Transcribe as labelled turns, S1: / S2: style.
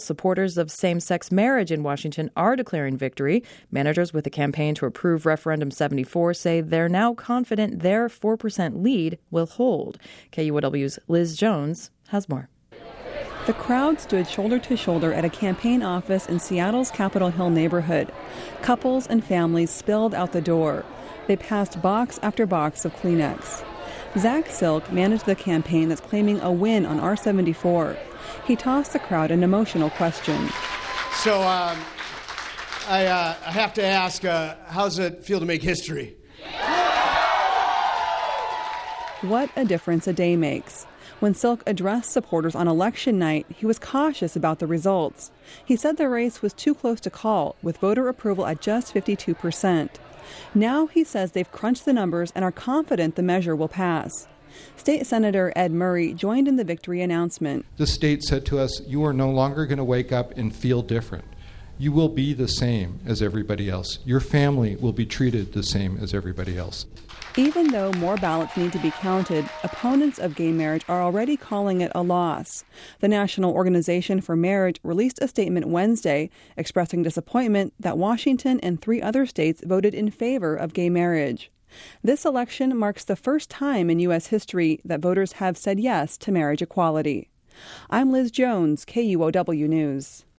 S1: Supporters of same-sex marriage in Washington are declaring victory. Managers with the campaign to approve Referendum 74 say they're now confident their 4% lead will hold. KUOW's Liz Jones has more.
S2: The crowd stood shoulder to shoulder at a campaign office in Seattle's Capitol Hill neighborhood. Couples and families spilled out the door. They passed box after box of Kleenex. Zach Silk managed the campaign that's claiming a win on R-74. He tossed the crowd an emotional question.
S3: So I have to ask, how does it feel to make history?
S2: What a difference a day makes. When Silk addressed supporters on election night, he was cautious about the results. He said the race was too close to call, with voter approval at just 52%. Now he says they've crunched the numbers and are confident the measure will pass. State Senator Ed Murray joined in the victory announcement.
S4: The state said to us, you are no longer going to wake up and feel different. You will be the same as everybody else. Your family will be treated the same as everybody else.
S2: Even though more ballots need to be counted, opponents of gay marriage are already calling it a loss. The National Organization for Marriage released a statement Wednesday expressing disappointment that Washington and 3 other states voted in favor of gay marriage. This election marks the first time in U.S. history that voters have said yes to marriage equality. I'm Liz Jones, KUOW News.